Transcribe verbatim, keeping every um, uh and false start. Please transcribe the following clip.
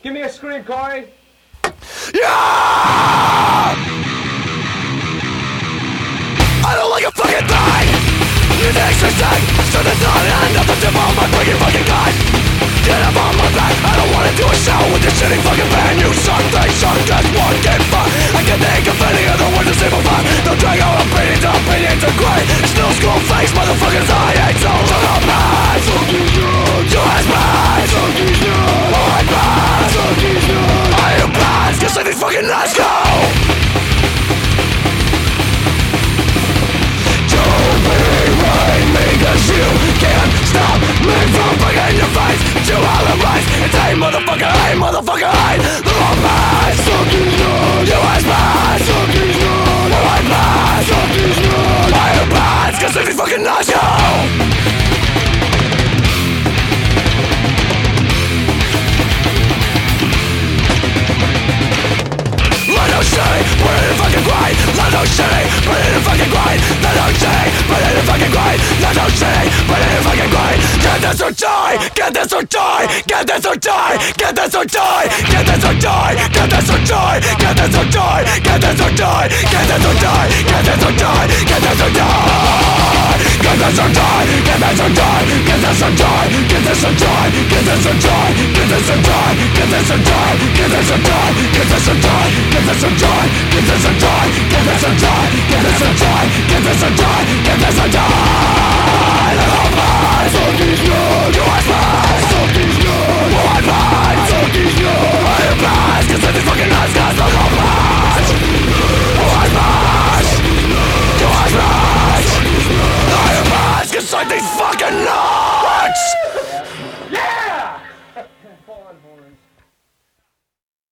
Give me a scream, Corey. Yeah! I don't like a fucking thing. You're the exorcist, so the thought end of the tip of my freaking fucking gun. Get up on my back, I don't wanna do a show with this shitty fucking band. You suck, they suck, just one get fucked. I can think of any other word to simplify. Don't drag out opinions, opinions are great. It's no school face, motherfuckers, I hate so. Shut up, man. Fuck these nerds. You ass man. Fuck these nerds. Alright, man. Fuck these nerds. I am bad, just let these fucking nuts go. Cause you can't stop me from fucking your face. To all the rise, it's hey motherfucker, hey motherfucker, hey. The wrong man, suck these nuts. You ass man, suck these nuts. Alright man, suck these nuts. I am bad, cause if these fucking nuts go. Let no shitty, put it in fucking grind. Let no shitty, put it in fucking grind. Let no shitty, put it in fucking grind. Let no shitty, put it in fucking grind. Get this or die, get this or die. Get this or die, get this or die. Get this or die, get this or die. Get this or die, get this or die. Get this or die, get this or die. Get this or die. Get this or die, get this or die. Get this or die, get this or die. Get this or die, get this or die. Get this or die, get this or die. Get this or die, get this or die. Get this or die, get this or die. Get this or die, get this or die. Get this or die. Little man, fuck these nerds. You ass man, fuck these nerds. White man, fuck these nerds. I am bad, cause these fucking nuts, cause they're all bad. White man, you ass man. I am bad, cause these fucking nuts. Yeah! Fall on horns.